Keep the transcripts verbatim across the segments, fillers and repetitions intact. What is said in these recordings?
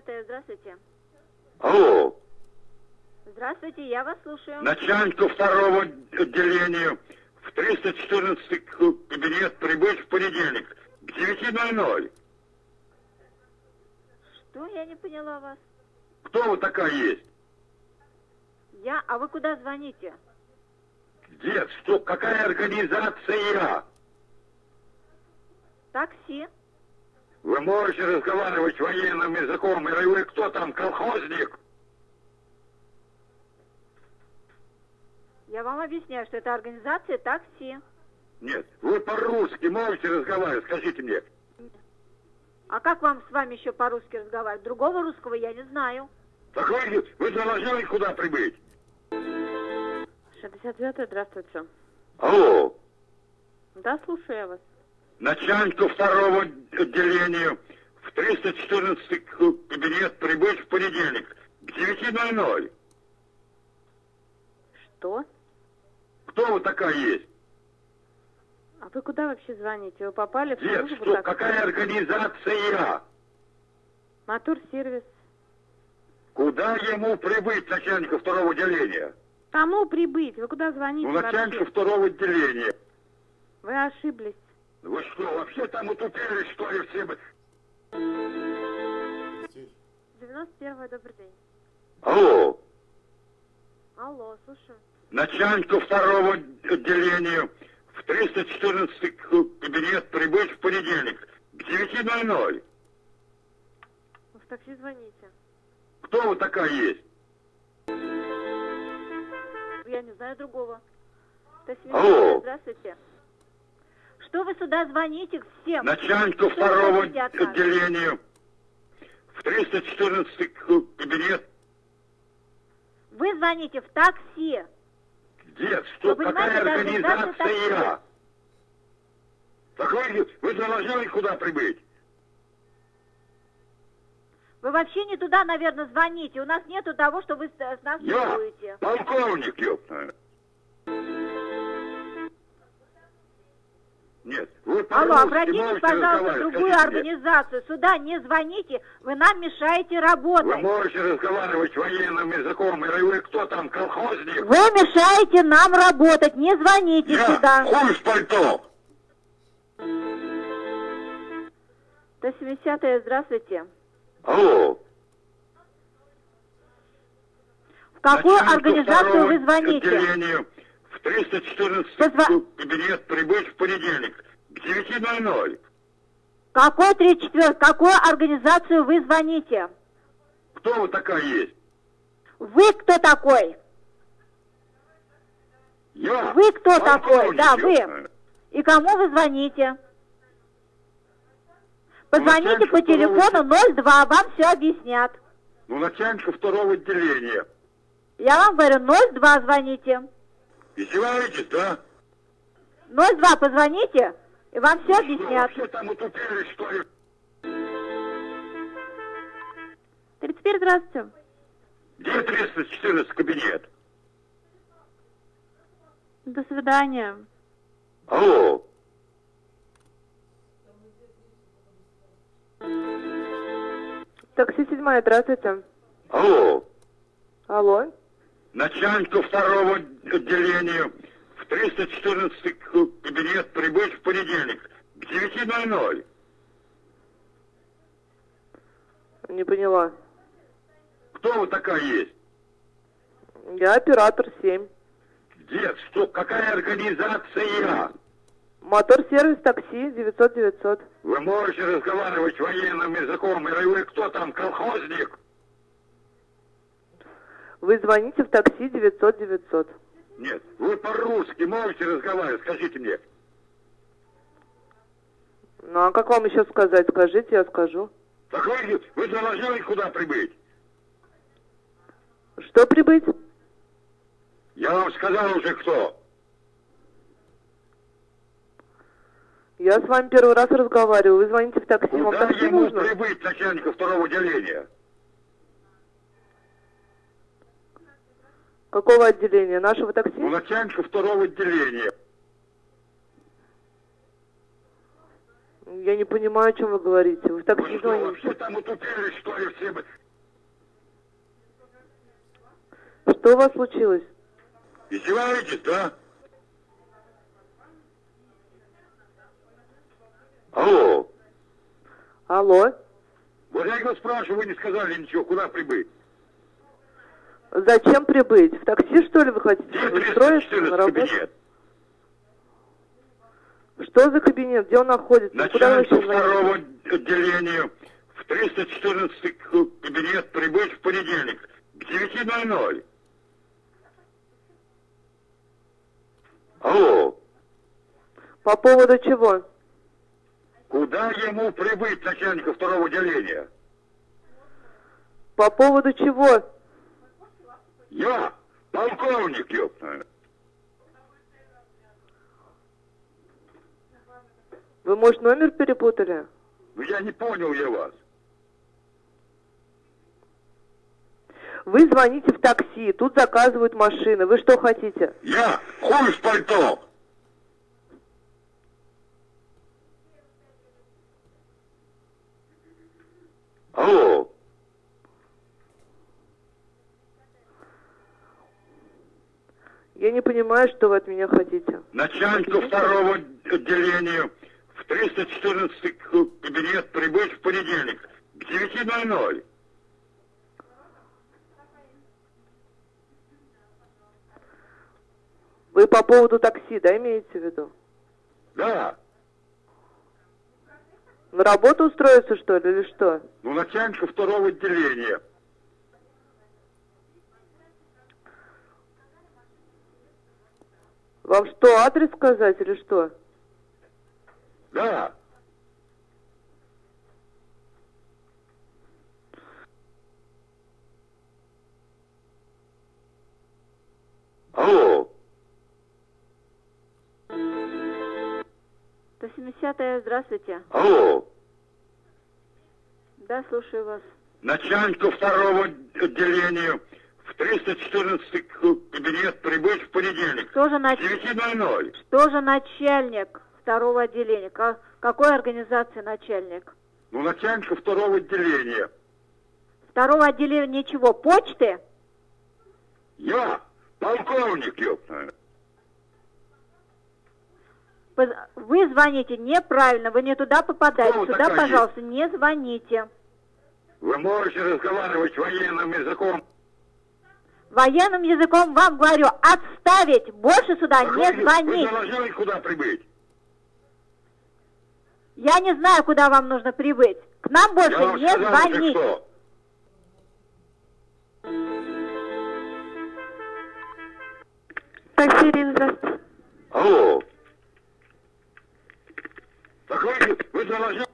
семидесятая, здравствуйте. Алло. Здравствуйте, я вас слушаю. Начальнику второго отделения в триста четырнадцатый кабинет прибыть в понедельник к девяти ноль ноль. Что? Я не поняла вас. Кто вы такая есть? Я? А вы куда звоните? Где? Что? Какая организация? Такси. Вы можете разговаривать военным языком, или вы кто там, колхозник? Я вам объясняю, что это организация такси. Нет, вы по-русски можете разговаривать, скажите мне. А как вам с вами еще по-русски разговаривать? Другого русского я не знаю. Так вы, вы заложили куда прибыть? шестьдесят девятая, здравствуйте. Алло. Да, слушаю я вас. Начальнику второго отделения в триста четырнадцатый кабинет прибыть в понедельник к девяти ноль ноль. Что? Кто вы такая есть? А вы куда вообще звоните? Вы попали в Нет, службу? что? Так... Какая организация? Мотор-сервис. Куда ему прибыть, начальнику второго отделения? Кому прибыть? Вы куда звоните? Ну, начальнику вообще? второго отделения. Вы ошиблись. Вы что, вообще там утупили, что ли, все? девяносто первая, добрый день. Алло. Алло, слушаю. Начальнику второго отделения в триста четырнадцатый кабинет прибыть в понедельник к девяти ноль ноль. Вы в такси звоните. Кто вы такая есть? Я не знаю другого. Алло. Здравствуйте. Что вы сюда звоните всем? Начальнику Что второго вы хотите от нас? отделения в триста четырнадцатый кабинет. Вы звоните в такси. Где? Что? Вы Какая понимаете, организация организация? Так вы, вы заложили куда прибыть? Вы вообще не туда, наверное, звоните. У нас нету того, что вы с с нас Я требуете. полковник, ёпта. Нет, вы Алло, по-русски обратитесь, можете пожалуйста, в разговаривать, другую скажите мне. организацию. Сюда не звоните, вы нам мешаете Вы работать. можете разговаривать военным языком, или вы кто там, колхозник? Вы мешаете нам работать, не звоните Я сюда. хуй в пальто. сто семидесятая, здравствуйте. Алло. В какую Начальнику организацию второго вы звоните? отделения в триста четырнадцатый Позва- кабинет прибыть в понедельник к девяти ноль ноль. Какой тридцать четвёртый? Какую организацию вы звоните? Кто вы такая есть? Вы кто такой? Я. Вы кто полковник, такой? Да, вы. ёпта. И кому вы звоните? Позвоните начальнику по телефону второго- ноль два, вам все объяснят. Ну, начальника второго отделения. Я вам говорю, ноль два звоните. Издеваетесь, да? ноль два позвоните, и вам все Что, объяснят. вообще там утупили, что ли? тридцать первый, здравствуйте. Где триста четырнадцатый кабинет? До свидания. Алло. Такси седьмая, здравствуйте. Алло. Алло. Начальнику второго отделения в триста четырнадцатый кабинет прибыть в понедельник к девяти ноль ноль. Не поняла. Кто вы такая есть? Я оператор семь. Где? Что? Какая организация? Мотор-сервис такси девятьсот девятьсот. Вы можете разговаривать военным языком, или вы кто там, колхозник? Вы звоните в такси девятьсот девятьсот. Нет, вы по-русски можете разговаривать, скажите мне. Ну а как вам еще сказать? Скажите, я скажу. Так вы, вы заложили куда прибыть? Что прибыть? Я вам сказал уже кто. Я с вами первый раз разговариваю. Вы звоните в такси. Вам Куда такси ему нужно? прибыть, начальника второго отделения? Какого отделения? Нашего такси? У начальника второго отделения. Я не понимаю, о чем вы говорите. Вы в такси Вы что, вообще звоните. там утупили, что ли, все? бы? Что у вас случилось? Издеваетесь, да? Алло. Алло? Вот я вас спрашиваю, вы не сказали ничего, куда прибыть? Зачем прибыть? В такси, что ли, вы хотите Где устроиться на работу? кабинет? Что за кабинет? Где он находится? Куда вы Начальнику вообще звоните? второго отделения в триста четырнадцатый кабинет прибыть в понедельник к девяти ноль ноль. Алло. По поводу чего? Куда ему прибыть, начальнику второго отделения? По поводу чего? Я, полковник, ёпта. Вы, может, номер перепутали? Ну я не понял я вас. Вы звоните в такси, тут заказывают машины. Вы что хотите? Я хуй в пальто. Алло. Я не понимаю, что вы от меня хотите. Начальнику второго отделения в триста четырнадцатый кабинет прибыть в понедельник к девяти ноль ноль. Вы по поводу такси, да, имеете в виду? Да. На работу устроиться, что ли, или что? Ну, начальника второго отделения. Вам что, адрес сказать или что? Да. Алло. сто семидесятая, здравствуйте. Алло. Да, слушаю вас. Начальнику второго отделения в триста четырнадцатый кабинет прибыть в понедельник Что же, к нач... девяти ноль ноль. Что же начальник второго отделения? Ка- Какой организации начальник? Ну, начальника второго отделения. Второго отделения чего? Почты? Я, полковник, ёпта. Поз- Вы звоните неправильно, вы не туда попадаете. Кто вы Сюда, такая пожалуйста, не звоните. Вы можете разговаривать военным языком. Военным языком вам говорю, отставить, больше сюда Так не вы, звонить. Вы доложили, куда прибыть? Я не знаю, куда вам нужно прибыть. К нам больше Я вам не сказал, уже звонить. кто. Такси, Ирина, здравствуйте. Алло. Так вы, вы доложили.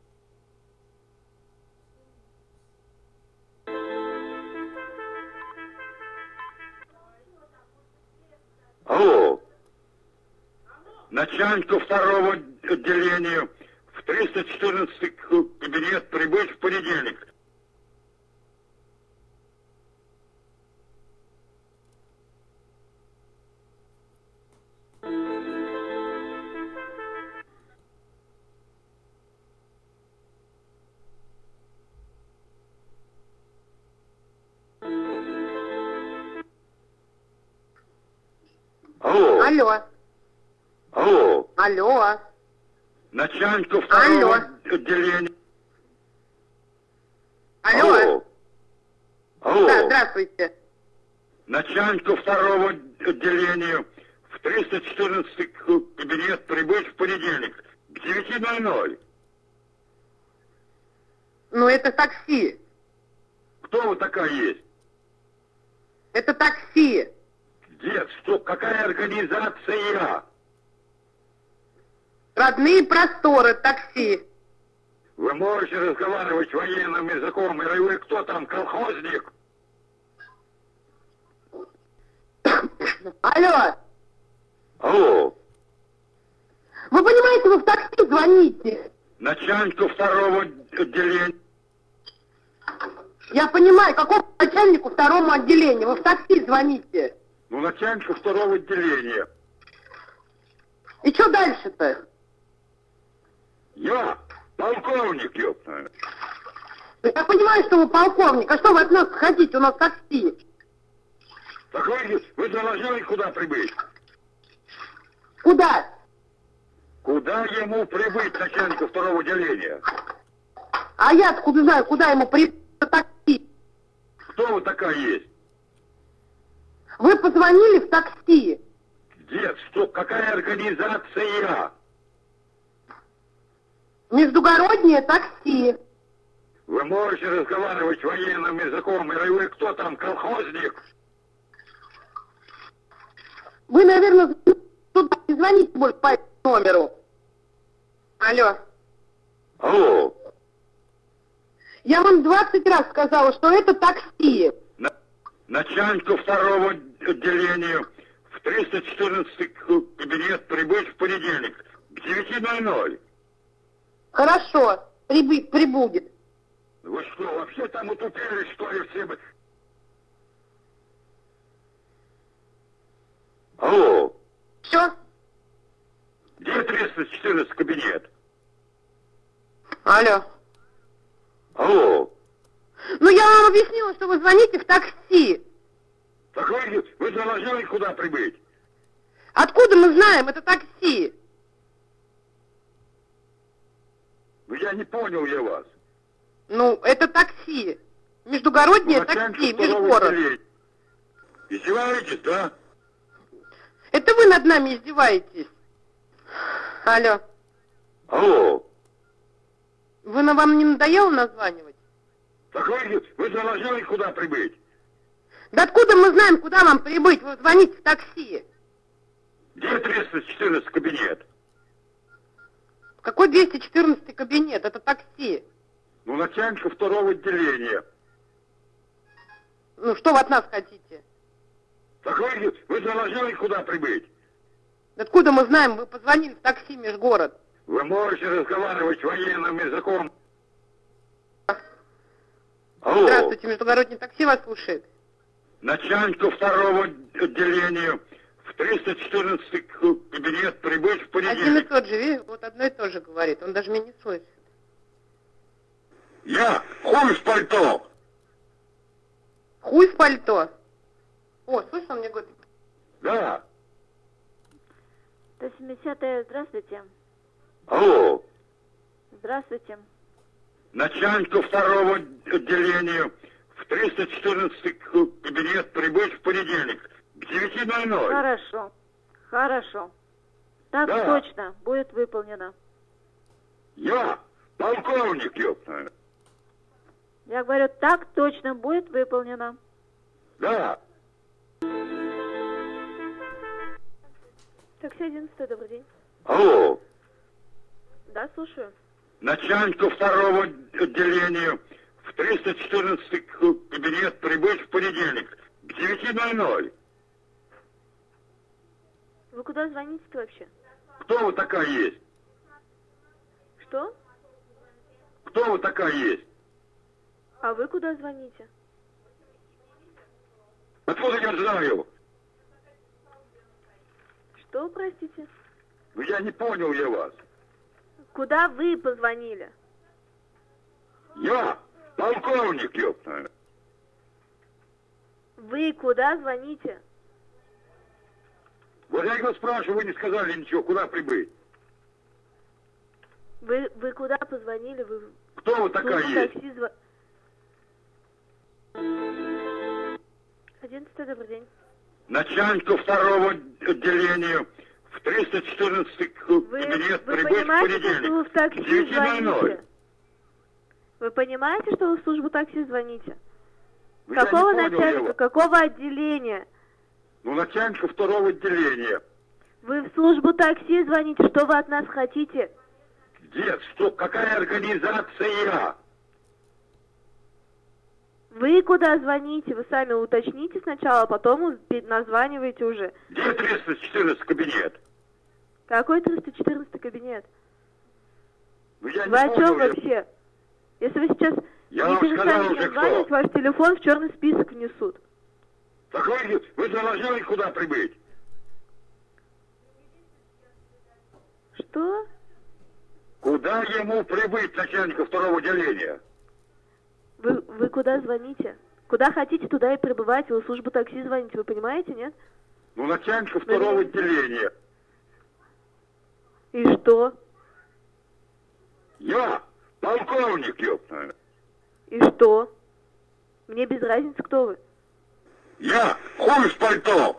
Алло. Начальнику второго отделения в триста четырнадцатый кабинет прибыть в понедельник. Алло. Алло, Алло. алло, Начальнику второго Алло. отделения. алло. Алло. Алло. Да, здравствуйте. Начальнику второго отделения в триста четырнадцатый кабинет прибыть в понедельник к девяти ноль ноль. Ну, это такси. Кто вы такая есть? Это такси. Дед, что, какая организация? Родные просторы, такси. Вы можете разговаривать военным языком, или вы кто там, колхозник? Алло, Алло. вы понимаете, вы в такси звоните. Начальнику второго отделения. Я понимаю, какому начальнику второму отделению? Вы в такси звоните. Ну, начальнику второго отделения. И что дальше-то? Я, полковник, ёпта. Я понимаю, что вы полковник. А что вы от нас хотите? У нас такси. Так вы, вы доложили, куда прибыть? Куда? Куда ему прибыть, начальнику второго отделения? А я откуда знаю, куда ему прибыть на такси? Кто вы такая есть? Вы позвонили в такси. Где? Что? Какая организация? Междугороднее такси. Вы можете разговаривать военным языком, или вы кто там, колхозник? Вы, наверное, туда не звоните больше по этому номеру. Алло. Алло. Я вам двадцать раз сказала, что это такси. На... Начальнику второго отделения в триста четырнадцатый кабинет прибыть в понедельник к девяти ноль ноль. Хорошо, прибы... прибудет. Вы что, вообще там утупили, что ли, все бы? Алло. Все? Где триста четырнадцатый кабинет? Алло. Алло. Ну, я вам объяснила, что вы звоните в такси. Так вы, вы доложили, куда прибыть? Откуда мы знаем, это такси? Ну, я не понял я вас. Ну, это такси. Междугороднее Ну, такси, второго межгород. отделения. Издеваетесь, да? Это вы над нами издеваетесь. Алло. Алло. Вы на вам не надоело названивать? Так вы, вы доложили, куда прибыть? Да откуда мы знаем, куда вам прибыть? Вы звоните в такси. Где триста четырнадцатый кабинет? Какой двести четырнадцатый кабинет? Это такси. Ну, начальника второго отделения. Ну, что вы от нас хотите? Так вы, вы доложили, куда прибыть? Да откуда мы знаем? Вы позвонили в такси межгород. Вы можете разговаривать военным языком. Алло. Здравствуйте, междугороднее такси вас слушает. Начальнику второго отделения в триста четырнадцатый кабинет прибыть в понедельник. Один и тот же, видишь, вот одно и то же говорит. Он даже меня не слышит. Я хуй в пальто. Хуй в пальто. О, слышишь, он мне говорит. Да. сто семидесятая, здравствуйте. Алло. Здравствуйте. Начальнику второго отделения в триста четырнадцатый кабинет прибыть в понедельник к девяти ноль ноль. Хорошо. Хорошо. Так Да. точно будет выполнено. Я полковник, ёпта. Я говорю, так точно будет выполнено. Да. Такси одиннадцать, добрый день. Алло. Да, слушаю. Начальнику второго отделения в триста четырнадцатый кабинет прибыть в понедельник к девяти ноль ноль. Вы куда звоните-то вообще? Кто вы такая есть? Что? Кто вы такая есть? А вы куда звоните? Откуда я знаю? Что, простите? Ну, я не понял я вас. Куда вы позвонили? Я полковник, ёпта. Вы куда звоните? Вот я его спрашиваю, вы не сказали ничего, куда прибыть? Вы, вы куда позвонили? Вы Кто вы такая службу есть? такси зв... одиннадцать, добрый день. Начальнику второго отделения в триста четырнадцатый Вы, кабинет вы прибыть в понимаете, что вы понедельник в такси к девяти ноль ноль. звоните? Вы понимаете, что вы в службу такси звоните? Ну, я Какого не понял начальника, его. какого отделения? Ну, начальника второго отделения. Вы в службу такси звоните, что вы от нас хотите? Где? Что? Какая организация? Вы куда звоните? Вы сами уточните сначала, потом названиваете уже. Где триста четырнадцатый кабинет? Какой триста четырнадцатый кабинет? Ну, я не Вы о понял чем я. вообще? Если вы сейчас Я не вам сказал перестанете уже, названивать, кто. ваш телефон в черный список внесут. Так вы, вы доложили, куда прибыть? Что? Куда ему прибыть, начальнику второго отделения? Вы, вы куда звоните? Куда хотите, туда и прибывайте. Вы в службу такси звоните, вы понимаете, нет? Ну, начальнику второго отделения. И что? Я полковник, ёпта. И что? Мне без разницы, кто вы. Я хуй в пальто.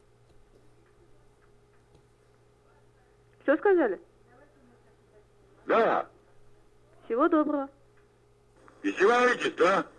Все сказали? Да. Всего доброго. Издеваетесь, да?